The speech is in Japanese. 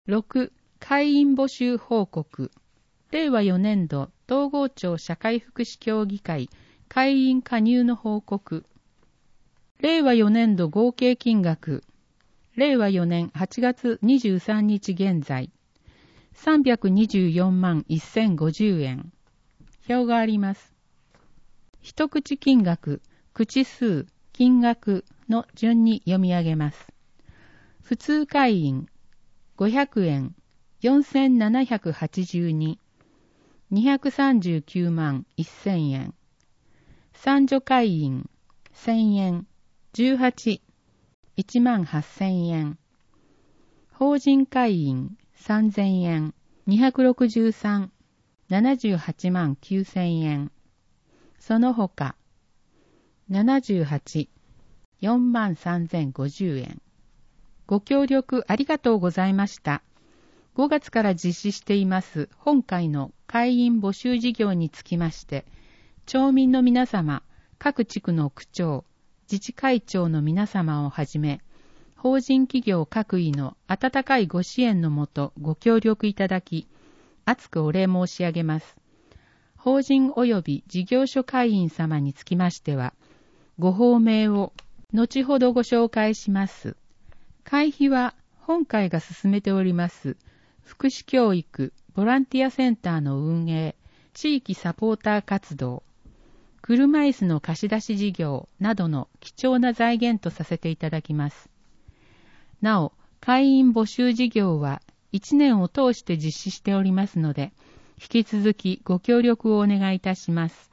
6、会員募集報告。令和4年度東郷町社会福祉協議会会員加入の報告。令和4年度合計金額。令和4年8月23日現在。324万1050円。表があります。一口金額、口数、金額の順に読み上げます。普通会員、500円、4782、239万1000円。三女会員、1000円、18、1万8000円。法人会員、3000円、263、78万9000円。その他、78、4万3050円。ご協力ありがとうございました。5月から実施しています本会の会員募集事業につきまして、町民の皆様、各地区の区長、自治会長の皆様をはじめ、法人企業各位の温かいご支援のもとご協力いただき、厚くお礼申し上げます。法人及び事業所会員様につきましては、ご法名を後ほどご紹介します。会費は本会が進めております福祉教育ボランティアセンターの運営、地域サポーター活動、車椅子の貸し出し事業などの貴重な財源とさせていただきます。なお、会員募集事業は1年を通して実施しておりますので、引き続きご協力をお願いいたします。